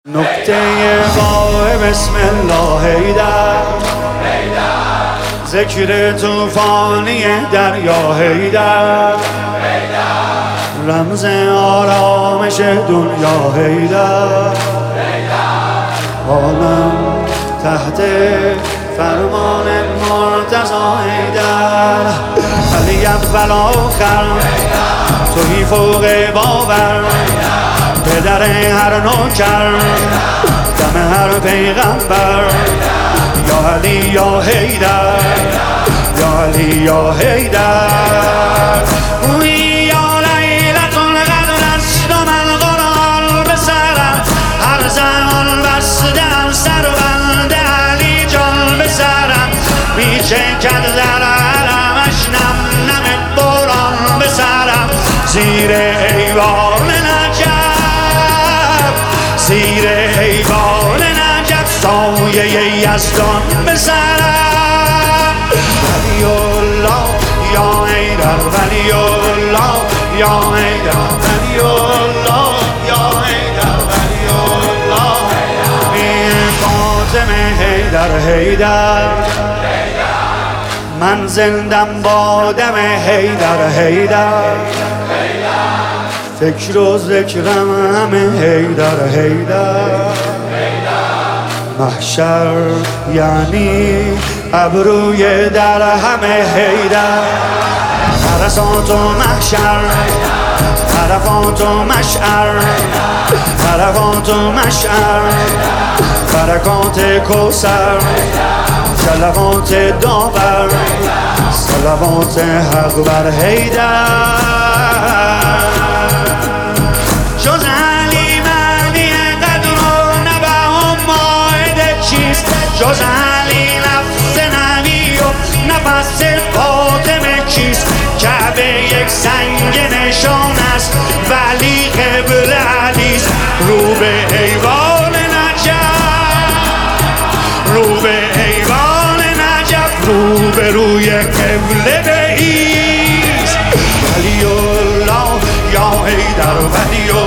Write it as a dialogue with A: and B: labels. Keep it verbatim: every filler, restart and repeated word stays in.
A: نکته قاه بسم الله حیدر، ذکر توفانی دریا حیدر، رمز آرامش دنیا حیدر، عالم تحت فرمان مرتضی حیدر، علی اول آخر توی فوق باور، پدر هر نوکر دم هر پیغمبر، یا علی یا حیدر، یا علی یا حیدر. وی یا لیلة القدر است و من قرآن به سرم، هر زمان بستم سر و بند علی جان به سرم، میچکد در علمش نم نم باران به سرم، زیر ایوان زیر ایوان نجف سایه یزدان به سرم، ولی الله یا حیدر، ولی الله یا حیدر، ولی الله یا حیدر، ولی الله این فاطمه حیدر حیدر، من زندم با دم حیدر حیدر، فکر و ذکرم همه حیدر حیدر، محشر یعنی ابروی در همه حیدر، عرصات و محشر، عرفات و مشعر، عرفات و مشعر، برکات کوثر، جلوات داور، صلوات حق بر حیدر. جز علی لفظ نبی و نفس فاطمه کیست، کعبه یک سنگ نشان است ولی قبل علیست، رو به ایوان نجف، رو به ایوان نجف، رو به روی قبله بایست، ولی الله یا حیدر، ولی